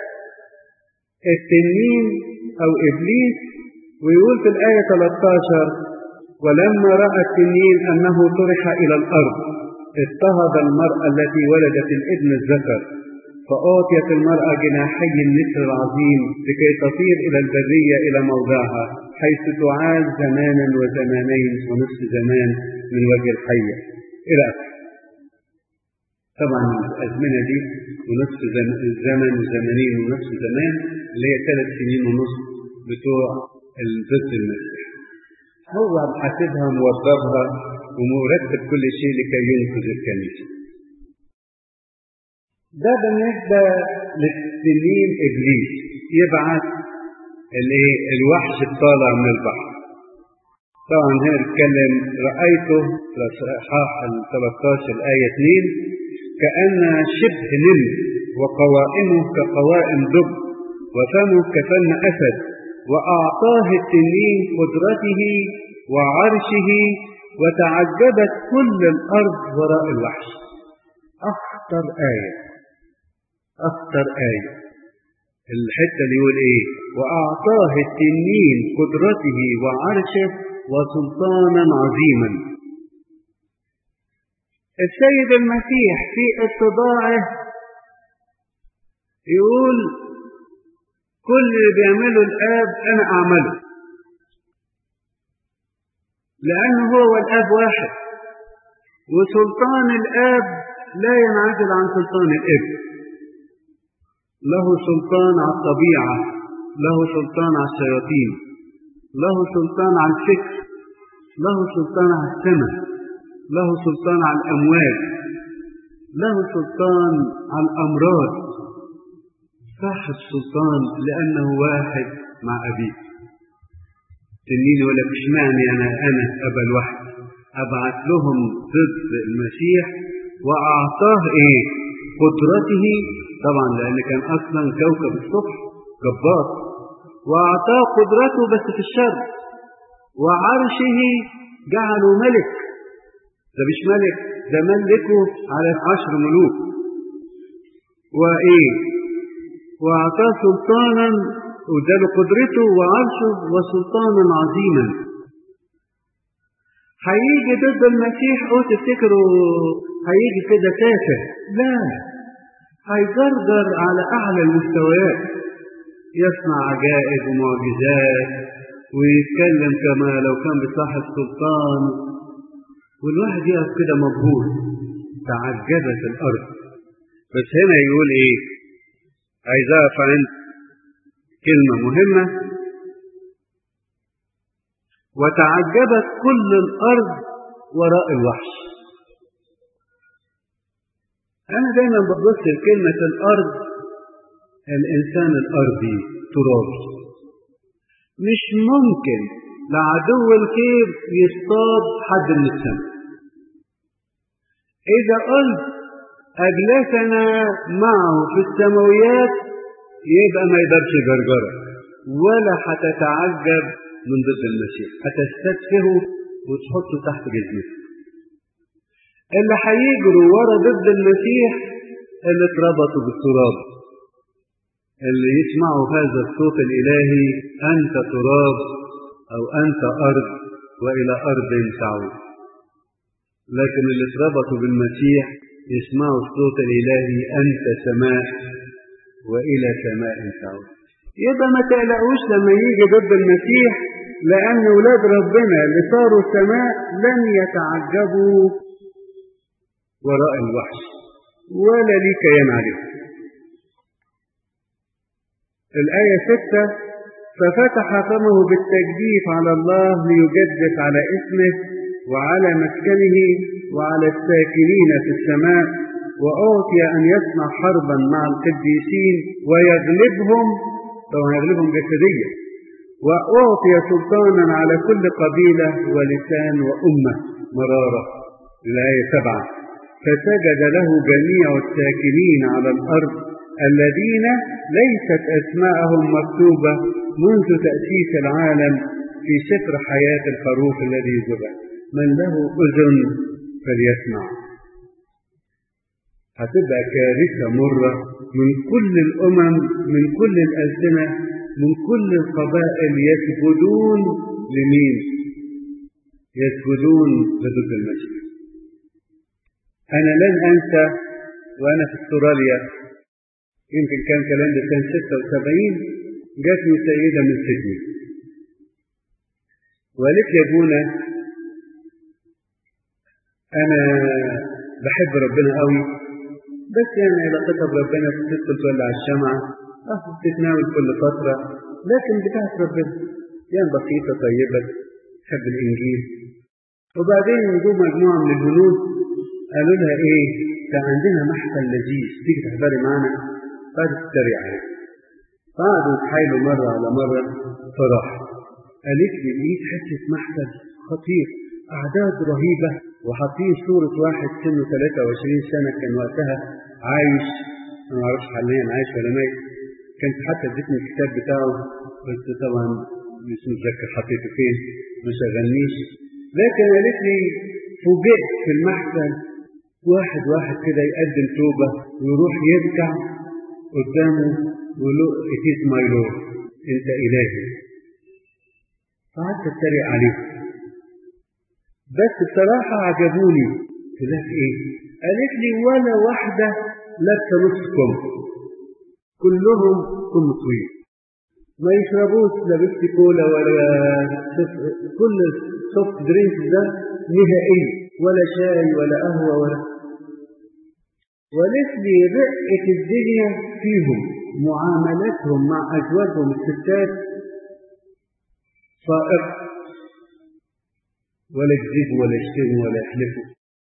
التنين أو إبليس، ويقول في الآية ثلاثة عشر: ولما رأى التنين أنه طرح إلى الأرض اضطهد المرأة التي ولدت الابن الذكر، فأعطيت المرأة جناحي النسر العظيم لكي تطير إلى البرية إلى موضعها، حيث تعال زمانا وزمانين ونصف زمان من وجه الحية إلى آخره. طبعا الأزمنة دي ونصف زمن وزمانين ونصف زمان اللي هي ثلاث سنين ونصف بتوع ضد المسيح، هو حاسبها موضبها ومرتب كل شيء لكي ينقذ الكنيسة. ده بالنسبة للتنين إبليس، يبعث الوحش الطالع من البحر. طبعا هنا نتكلم رأيته في الإصحاح ثلاثة عشر الآية اثنين: كأن شبه نمر وقوائمه كقوائم دب وفمه كفم أسد، وأعطاه التنين قدرته وعرشه، وتعجبت كل الأرض وراء الوحش. أخطر آية أخطر آية الحتة اللي يقول إيه: وأعطاه التنين قدرته وعرشه وسلطانا عظيما. السيد المسيح في اتضاعه يقول كل اللي بيعمله الآب أنا أعمله، لأنه هو والآب واحد، وسلطان الآب لا ينعزل عن سلطان الابن. له سلطان على الطبيعة، له سلطان على الشياطين، له سلطان على الفكر، له سلطان على السماء، له سلطان على الأموال، له سلطان على الأمراض، صاحب سلطان لأنه واحد مع أبيه. تنين ولا اشمعنى أنا أنا أبا الوحد أبعث لهم ضد المسيح وأعطاه إيه؟ قدرته، طبعا لأن كان أصلا كوكب الصبح جبار، وأعطاه قدرته بس في الشر، وعرشه جعله ملك. ده مش ملك، ده ملكه على عشر ملوك. وإيه؟ وأعطاه سلطانا، واداله قدرته وعرشه وسلطانا عظيما. هيجي ضد المسيح او تفتكروا هيجي كده تافه؟ لا، هيجرجر على اعلى المستويات، يصنع عجائب ومعجزات ويتكلم كما لو كان بصاحب سلطان، والواحد يقف كده مبهور، تعجبت الارض. بس هنا يقول ايه؟ عايز اقف عند كلمة مهمة: وتعجبت كل الأرض وراء الوحش. أنا دايما ببص لكلمة الأرض، الإنسان الأرضي ترابي، مش ممكن لعدو الخير يصطاد حد من السماء. إذا قلت أجلسنا معه في السماويات يبقى ما يقدرش جرجرة، ولا هتتعجب من ضد المسيح، هتستدفه وتحطه تحت جزمته. اللي هيجروا ورا ضد المسيح اللي اتربطوا بالتراب، اللي يسمعوا هذا الصوت الإلهي: أنت تراب أو أنت أرض وإلى أرض تعود. لكن اللي اتربطوا بالمسيح يسمعوا الصوت الإلهي: أنت سماء وإلى سماء تعود. يبقى ما تقلقوش لما يجي ضد المسيح، لأن أولاد ربنا اللي صاروا سماء لن يتعجبوا وراء الوحش ولا لي كيان عليه. الآية ستة: ففتح فمه بالتجديف على الله ليجدف على اسمه وعلى مسكنه وعلى الساكنين في السماء، وأعطي أن يصنع حربا مع القديسين ويغلبهم، طبعا يغلبهم جسديا، وأعطي سلطانا على كل قبيلة ولسان وأمة مرارة. الآية سبعة: فسجد له جميع الساكنين على الأرض الذين ليست أسماءهم مكتوبة منذ تأسيس العالم في سفر حياة الخروف الذي ذبح. من له أذن فليسمع. هتبقى كارثة مرة من كل الأمم، من كل الألسنة، من كل القبائل يسجدون لمين؟ يسجدون لضد المسيح. أنا لن أنسى وأنا في استراليا، يمكن كان كلام ده سنة ستة وسبعين، جاتني سيدة من سيدني وقالت لي: يا ابونا أنا بحب ربنا قوي، بس يعني علاقتها بربنا بتدخل تولع الشمعة، أه بتتناول كل فترة، لكن بتاعت ربنا يعني بسيطة طيبة، تحب الإنجيل. وبعدين نجوا مجموعة من الهنود قالوا لها: إيه ده عندنا محفل لذيذ، تيجي تحضري معنا؟ قالت: تتريق عليك. قعدوا يتحايلوا مرة على مرة، فراح قالت لي: لقيت حتة محفل خطير، أعداد رهيبة، وحاطين صورة واحد سنه ثلاثة وعشرين سنة كان وقتها عايش، أنا ما أعرفش حاليا عايش ولا ميت، كانت حتى ادتني الكتاب بتاعه، بس طبعا مش متذكر حطيته فين، ما شغلنيش. لكن قالت لي فوجئت في المحفل واحد واحد كده يقدم توبة ويروح يركع قدامه ويقول له: it is my Lord، أنت إلهي. فقعدت أتريق عليه، بس بصراحة عجبوني. قلت إيه؟ قالت لي: ولا واحدة لابسة نص كم، كلهم كم طويل، ما يشربوش لا بيبسي كولا ولا كل سوفت درينك ده نهائي، ولا شاي ولا قهوة ولا. وقالت لي: رقة الدنيا فيهم، معاملتهم مع أزواجهم الستات صائغ ولا يكذبوا ولا يشتموا ولا يحلفوا.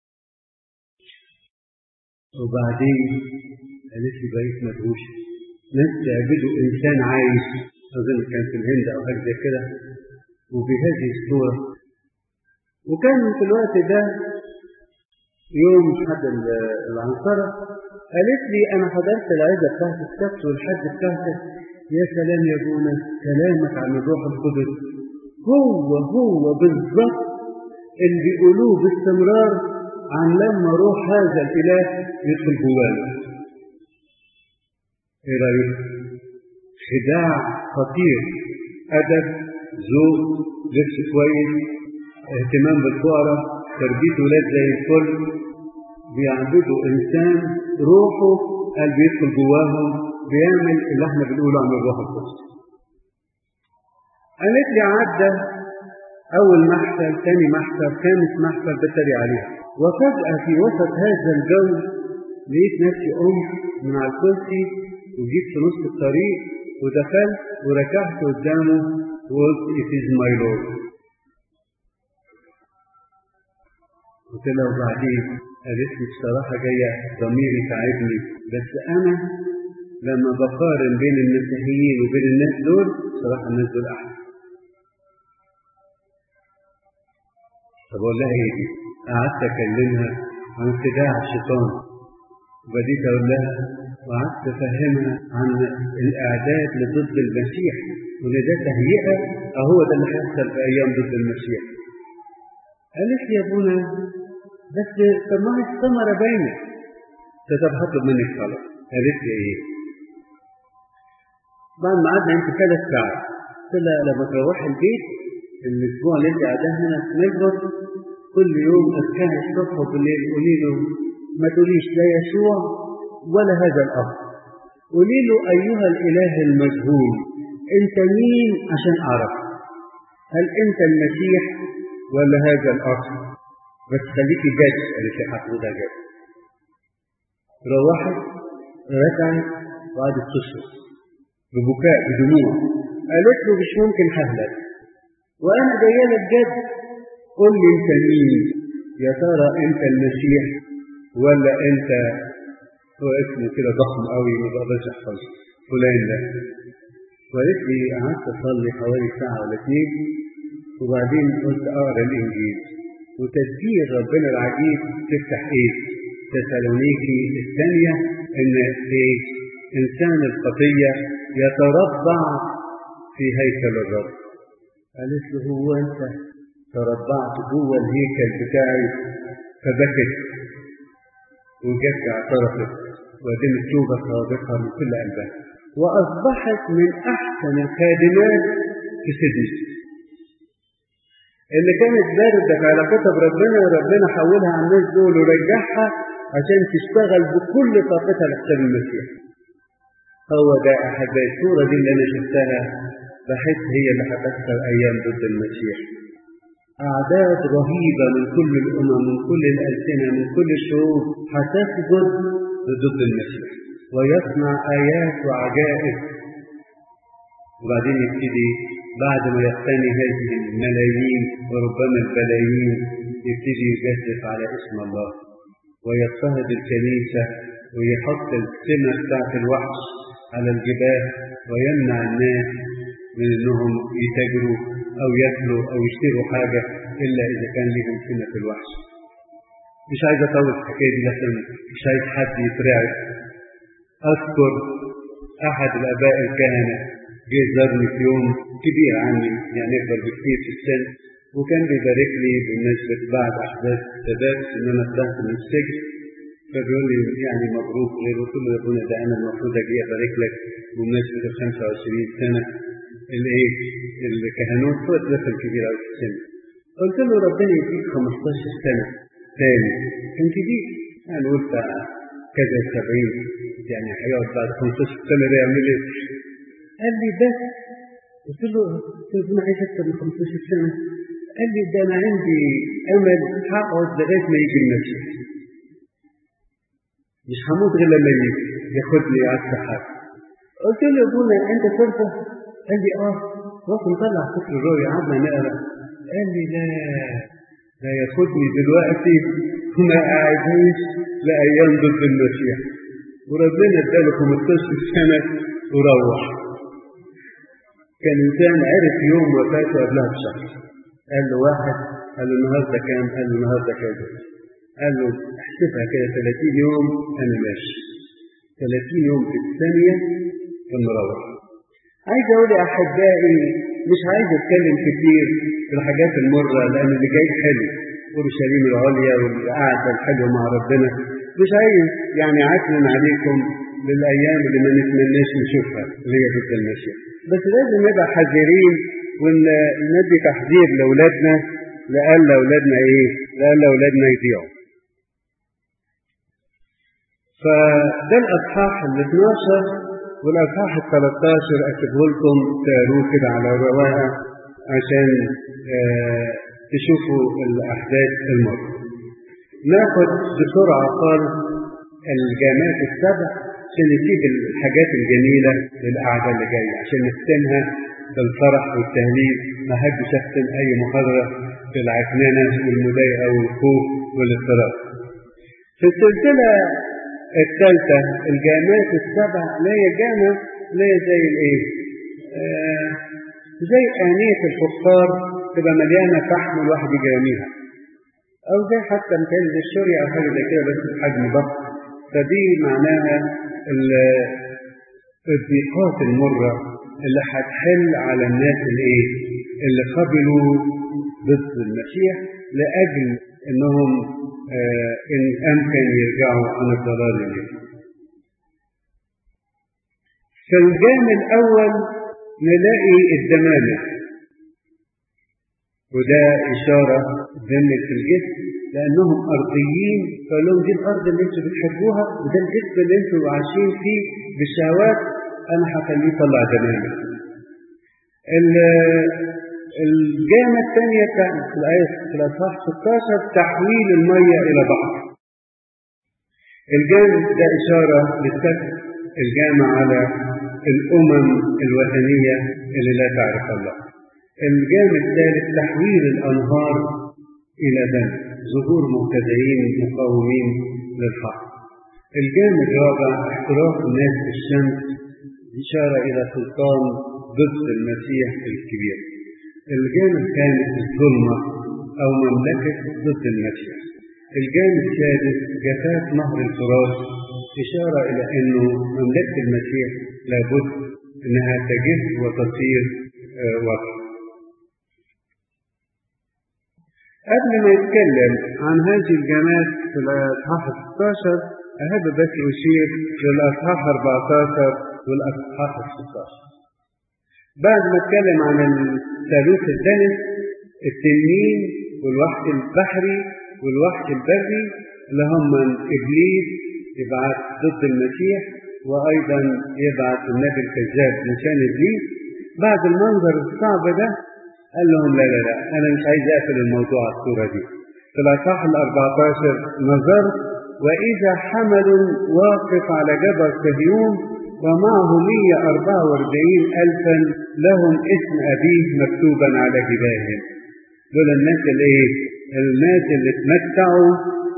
وبعدين قالت لي بقيت مدهوشة، ناس تعبدوا إنسان عايش، أظن كان في الهند أو حاجة زي كده، وبهذه الصورة. وكان في الوقت ده يوم حد العنصرة قالت لي أنا حضرت العزة بتاعت السبت والحد بتاعتك، يا سلام يا ابونا، كلامك عن الروح القدس هو هو بالضبط اللي بيقولوه باستمرار عن لما روح هذا الإله يدخل جوانا. ايه رأيك؟ خداع خطير، أدب، ذوق، لبس كويس، اهتمام بالفقراء، تربية ولاد زي الفل، بيعبدوا إنسان روحه قال بيدخل جواهم بيعمل اللي احنا بنقوله عن الروح القدس. قالت لي عدى أول محفل، ثاني محفل، خامس محفل بتري عليها، وفجأة في وسط هذا الجو لقيت نفسي قمت من على الكرسي وجيت في نص الطريق ودخلت وركعت قدامه وقلت it is my Lord. قلت لها وبعدين؟ قالت لي بصراحة جاية ضميري تعبني، بس أنا لما بقارن بين المسيحيين وبين الناس دول بصراحة الناس دول أحسن. طب أقول لها إيه دي؟ قعدت أكلمها عن خداع الشيطان، وبديت أقول لها وقعدت أفهمها عن الإعداد لضد المسيح، وإن ده تهيئة أهو ده اللي هيحصل في أيام ضد المسيح. قالت لي يا ابونا بس طب ما هي الثمرة باينة. طب هطلب منك طلب. قالت لي إيه؟ بعد ما قعدنا يمكن ثلاث ساعات قلت لها لما تروحي البيت الأسبوع اللي أنت قاعدة هنا في ملبورن كل يوم أذكار الصبح وبالليل قولي له ما تقوليش لا يسوع ولا هذا الأب، قولي له أيها الإله المجهول أنت مين عشان أعرف هل أنت المسيح ولا هذا الأب، بس خليكي جد. قالت لي هاخدها جد. روحت ركعت وقعدت تصرخ ببكاء بدموع. قالت له مش ممكن ههلك وأنا جاية لك جد، قل لي أنت مين؟ يا ترى أنت المسيح ولا أنت هو اسمه كده ضخم قوي ما بقدرش أحفظ فلان ده. وقالت لي قعدت أصلي حوالي ساعة ولا اتنين وبعدين قلت أقرأ الإنجيل، وتدبير ربنا العجيب تفتح إيه؟ تسالونيكي الثانية إن إيه؟ إنسان الخطية يتربع في هيكل الرب. قالت له هو أنت تربعت جوه الهيكل بتاعي؟ فبكت وجت اعترفت وقدمت توبة صادقة من كل قلبها، وأصبحت من أحسن الخادمات في سيدني اللي كانت باردة في علاقتها بربنا، وربنا حولها عن الناس دول ورجعها عشان تشتغل بكل طاقتها لحساب المسيح. هو ده أحبائي الصورة دي اللي أنا شفتها بحس هي اللي هتكسر أيام ضد المسيح. أعداد رهيبة من كل الأمم من كل الألسنة من كل الشعوب هتسجد ضد المسيح ويصنع آيات وعجائب. وبعدين يبتدي بعد ما يقتني هذه الملايين وربما البلايين يبتدي يجدف على اسم الله ويضطهد الكنيسة ويحط السمة بتاعت الوحش على الجبال ويمنع الناس من انهم يتاجروا او ياكلوا او يشتروا حاجة الا اذا كان لهم سمة الوحش. مش عايز اطول الحكاية دي لكن مش عايز حد يترعب. اذكر احد الاباء الكهنة جه زارني في يوم كبير عني يعني اكبر بكثير في السن، وكان بيبارك لي بالنسبة بعد احداث السادات ان انا طلعت من السجن، فبيقول لي يعني مبروك غير قلت له يا ابونا ده انا المفروض اجي ابارك لك بمناسبة ال خمسة وعشرين سنة الايه الكهنوت فوق دخل كبير قوي في السن. قلت له ربنا يديك خمستاشر سنة ثاني كان كبير يعني قلت كذا سبعين يعني هيقعد بعد خمستاشر سنة ده يعمل ايه؟ قال لي بس قلت له انا عايز اكتر من خمستاشر سنة. قال لي ده انا عندي امل هقعد لغاية ما يجي المسيح، مش هموت غير لما ياخدني على السحاب. قلت له يا ابونا انت ترضى؟ قال لي اه. رحت مطلع سفر الرؤيا قعدنا نقرا. قال لي لا لا ياخدني دلوقتي وما قاعدنيش لأيام ضد المسيح، وربنا اداله خمستاشر سنة وروح. كان إنسان عرف يوم وفاته قبلها بشهر. قال له واحد، قال له النهارده كام؟ قال له النهارده كذا. قال له احسبها كده ثلاثين يوم أنا ماشي. ثلاثين يوم في الثانية كان مروح. عايز أقول يا أحبائي مش عايز أتكلم كتير في الحاجات المرة لأن اللي جاي حلو، أورشليم العليا والقعدة الحلوة مع ربنا. مش عايز يعني عكنن عليكم للأيام اللي ما نتمناش نشوفها اللي هي ضد المسيح، بس لازم نبقى حذرين وندي تحذير لأولادنا لألا أولادنا إيه؟ لألا أولادنا يضيعوا. فده الأصحاح ال اثناشر والأصحاح ال ثلاثة عشر أكتبه لكم تقروه كده على رواقة عشان آه تشوفوا الأحداث المرة. ناخد بسرعة خالص الجامات السبع عشان نسيب الحاجات الجميلة للقعدة اللي جاية عشان نختمها بالفرح والتهليل. ما حدش يختم أي محاضرة في العكنانة والمضايقة والخوف والاضطراب. في السلسلة الثالثة الجامات السبع لا هي جامة لا زي الايه؟ آه زي آنية الفخار تبقى مليانة فحم والواحد يجي يرميها، أو زي حتى مثال زي الشورية أو حاجة زي كده بس بحجم ضخم. فدي معناها الضيقات المرة اللي هتحل على الناس الايه؟ اللي قبلوا ضد المسيح لأجل إنهم آه إن أمكن يرجعوا عن الضلال اليوم. في الجام الأول نلاقي الدمامل، وده إشارة ذمة الجسم لأنهم أرضيين، فقال لهم دي الأرض اللي أنتوا بتحبوها وده الجسم اللي أنتوا عايشين فيه بالشهوات، أنا هخليه يطلع دمامل. الجامة الثانية في الآية في الأصحاح ستة عشر تحويل المية إلى بحر. الجامة ده إشارة للسفك الجامع على الأمم الوثنية اللي لا تعرف الله. الجامع الثالث تحويل الأنهار إلى دم، ظهور مبتدعين مقاومين للحق. الجامع الرابع احتراق الناس بالشمس، إشارة إلى سلطان ضد المسيح الكبير. الجانب الخامس الظلمة أو مملكة ضد المسيح. الجانب السادس جفاف نهر الفرات، إشارة إلى أنه مملكة المسيح لابد أنها تجف وتصير وقت. قبل ما يتكلم عن هذه الجامات في الأصحاح ستة عشر أحب بس أشير للأصحاح أربعة عشر والأصحاح ستة عشر. بعد ما اتكلم عن الثالوث الثالث التنين والوحش البحري والوحش البري اللي هم إبليس يبعث ضد المسيح وأيضا يبعث النبي الكذاب مشان إبليس، بعد المنظر الصعب ده قال لهم لا لا لا أنا مش عايز أقفل الموضوع على الصورة دي. في الأصحاح الأربعة عشر نظرت وإذا حمل واقف على جبل صهيون ومعه مئة وأربعة وأربعين ألفا لهم اسم أبيه مكتوبا على جباههم. دول الناس اللي ايه؟ الناس اللي تمتعوا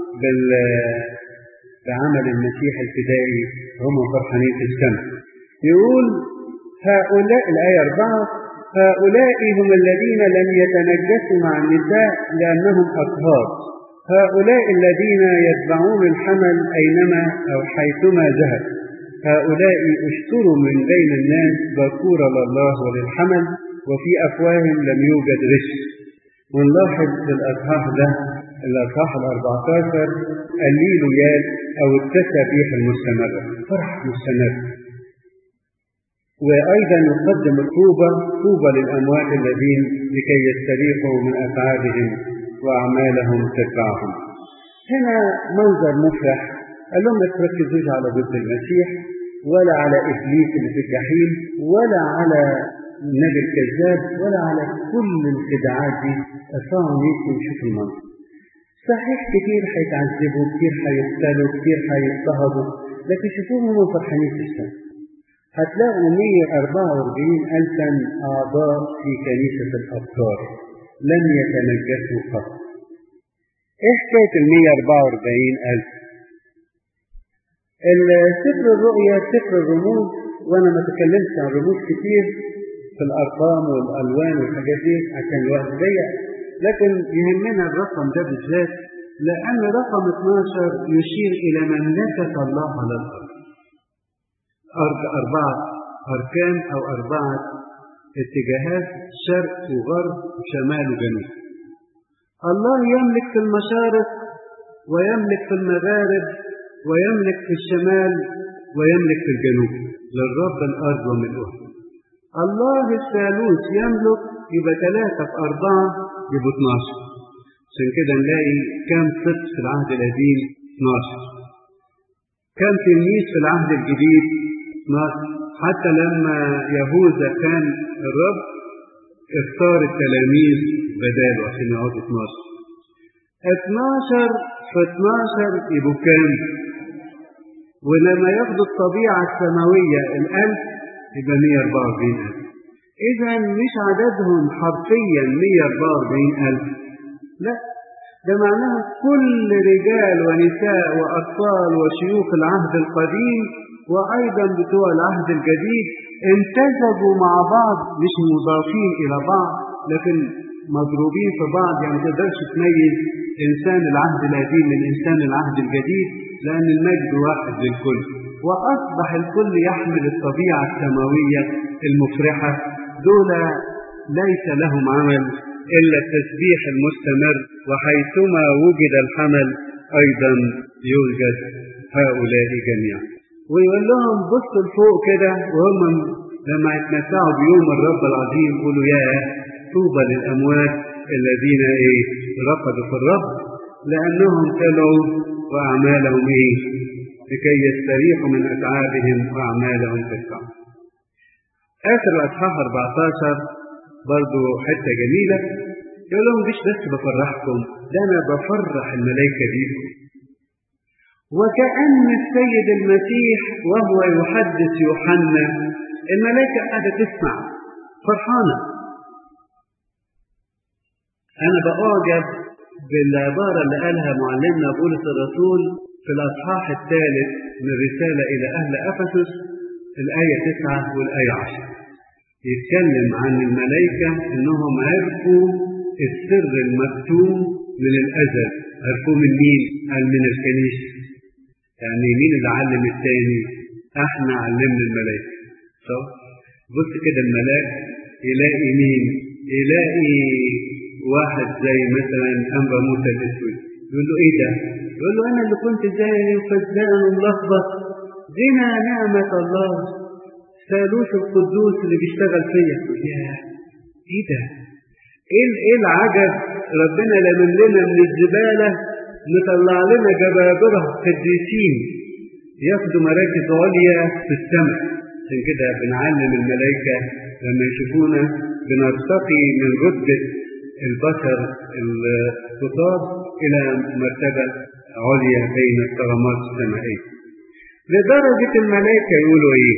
بعمل المسيح الفدائي، هم فرحانين في السماء. يقول هؤلاء الآية أربعة هؤلاء هم الذين لم يتنجسوا مع النساء لأنهم أطهار، هؤلاء الذين يتبعون الحمل أينما أو حيثما ذهب، هؤلاء اشتروا من بين الناس باكورة لله وللحمل وفي أفواههم لم يوجد غش. ونلاحظ في الأصحاح ده الأصحاح الأربعة عشر الليلويات أو التسابيح المستمرة، فرح مستمر. وأيضا نقدم الطوبة، طوبى للأموات الذين لكي يستريحوا من أتعابهم وأعمالهم تتبعهم. هنا منظر مفرح، قال لهم ما تركزوش على ضد المسيح ولا على إبليس اللي في الجحيم ولا على النبي الكذاب ولا على كل الخداعات دي. أصلاً يمكن يشوفوا المنظر. صحيح كتير حيتعذبوا، كتير حيقتلوا، كتير حيضطهدوا، لكن شوفوهم هم فرحانين في السماء. هتلاقوا مئة وأربعة وأربعين ألفا أعضاء في كنيسة الأبكار لم يتنجسوا قط. إيه حكاية ال مئة وأربعة وأربعين ألف؟ سفر الرؤيا سفر الرموز، وأنا ما تكلمتش عن الرموز كتير في الأرقام والألوان والحاجات دي عشان الوقت ضيق، لكن يهمنا الرقم ده بالذات لأن رقم اثناشر يشير إلى مملكة الله على الأرض. أرض أربعة أركان أو أربعة اتجاهات، شرق وغرب وشمال وجنوب. الله يملك في المشارق ويملك في المغارب ويملك في الشمال ويملك في الجنوب، للرب الأرض وملؤها. الله الثالوث يملك، يبقى ثلاثة في أربعة يبقى اثناشر. عشان كده نلاقي كام سبط في العهد القديم؟ اثناشر. كام تلميذ في العهد الجديد؟ اثناشر. حتى لما يهوذا كان الرب اختار التلاميذ بداله عشان يقعدوا اثناشر. اثناشر في اثناشر يبقوا كام؟ ولما ياخدوا الطبيعة السماوية الألف يبقى مئة وأربعة وأربعين ألف. إذا مش عددهم حرفيا مئة وأربعة وأربعين ألف، لا، ده معناه كل رجال ونساء وأطفال وشيوخ العهد القديم وأيضا بتوع العهد الجديد امتزجوا مع بعض، مش مضافين إلى بعض لكن مضروبين في بعض. يعني ما تقدرش تميز إنسان العهد القديم من إنسان العهد الجديد، لأن المجد واحد للكل، وأصبح الكل يحمل الطبيعة السماوية المفرحة. دول ليس لهم عمل إلا التسبيح المستمر، وحيثما وجد الحمل أيضا يوجد هؤلاء جميعا. ويقول لهم بصوا لفوق كده، وهم لما يتمتعوا بيوم الرب العظيم يقولوا يا طوبى للأموات الذين إيه رقدوا في الرب، لأنهم تلوا وأعمالهم إيه لكي يستريحوا من أتعابهم وأعمالهم تدفع. آخر الأصحاح أربعة عشر برضو حتة جميلة، يقول لهم مش بس بفرحكم، ده أنا بفرح الملائكة بيكم. وكأن السيد المسيح وهو يحدث يوحنا الملائكة قاعدة تسمع فرحانة. أنا بأعجب بالعبارة اللي قالها معلمنا بولس الرسول في الأصحاح الثالث من رسالة إلى أهل أفسس الآية تسعة والآية عشرة. يتكلم عن الملائكة إنهم عرفوا السر المكتوم من الأزل. عرفوا من مين؟ قال من الكنيسة. يعني مين اللي علم التاني؟ احنا علمنا الملائكة. صح؟ بص كده الملاك يلاقي مين؟ يلاقي واحد زي مثلا أنبا موسى الأسود، يقول له ايه ده؟ يقول له انا اللي كنت زي فزان وملخبط، دينا نعمة الله ثالوث القدوس اللي بيشتغل فيا. يا ايه ده؟ ايه ايه العجب، ربنا لمن لنا من الزبالة نطلع لنا جبابرة قديسين ياخدوا مراكز عليا في السماء. عشان كده بنعلم الملائكة لما يشوفونا بنرتقي من رتبة البشر الخطاب إلى مرتبة عليا بين الكرامات السمائية. لدرجة الملائكة يقولوا إيه؟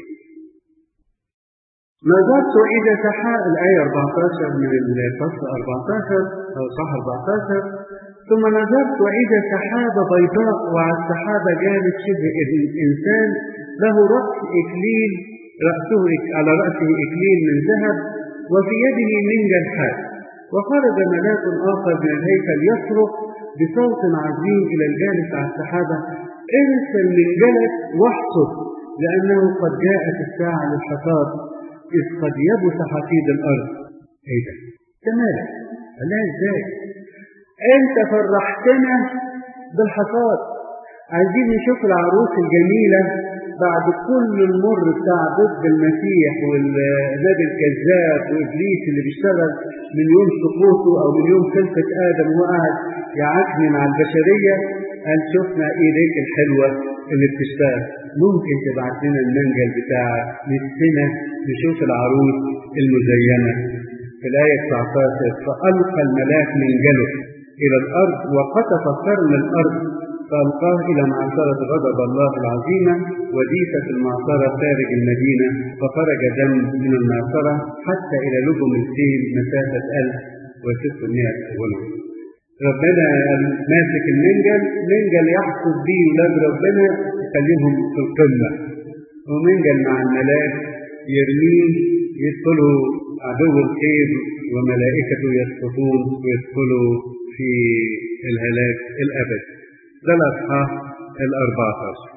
نظرت إذا سحاب، الآية أربعة عشر من الفصل أربعة عشر أو صح أربعة عشر، ثم نظرت وإذا سحابة بيضاء وعلى السحابة جالس شبه الإنسان له رأس إكليل، رأسه على رأسه إكليل من ذهب وفي يده منجل حاد. وخرج ملاك آخر من الهيكل يصرخ بصوت عظيم إلى الجالس على السحابة: ارسل منجلك واحصد، لأنه قد جاءت الساعة للحصاد، إذ قد يبس حصيد الأرض. إيه ده؟ تمالك؟ قال لها إزاي؟ أنت فرحتنا بالحصاد، عايزين نشوف العروس الجميلة بعد كل المر بتاع ضد المسيح والنبي الكذاب وإبليس اللي بيشتغل من يوم سقوطه أو من يوم خلقة آدم وقعد يعكنن على البشرية. قال شفنا إيديك الحلوة اللي بتشتغل، ممكن تبعت لنا المنجل بتاعك نفسنا نشوف العروس المزينة. في الآية تسعة عشر: فألقى الملاك منجله إلى الأرض وقطف قرن الأرض فألقاه إلى معصرة غضب الله العظيمة، وديسة المعصرة خارج المدينة، فخرج دم من المعصرة حتى إلى لجم السيل مسافة ألف وستمائة غنم. ربنا ماسك المنجل، منجل يحفظ بيه ولاد ربنا يخليهم في القمة، ومنجل مع الملاك يرميه يدخلوا عدو الخير وملائكته يسقطون ويدخلوا في الهلاك الأبدي. ده الأصحاح الأربعة عشر.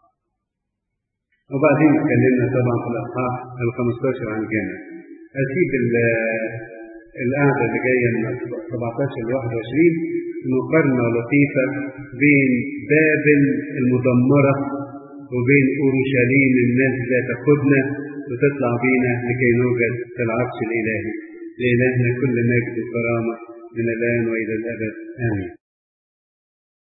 وبعدين اتكلمنا طبعا في الأصحاح الخمسة عشر عن جنة. أسيب القعدة اللي جاية من سبعة عشر ل واحد وعشرين مقارنة لطيفة بين بابل المدمرة وبين أورشليم النازلة تاخدنا وتطلع بينا لكي نوجد في العرش الإلهي. لإلهنا كل مجد وكرامة من الآن وإلى الأبد. آمين.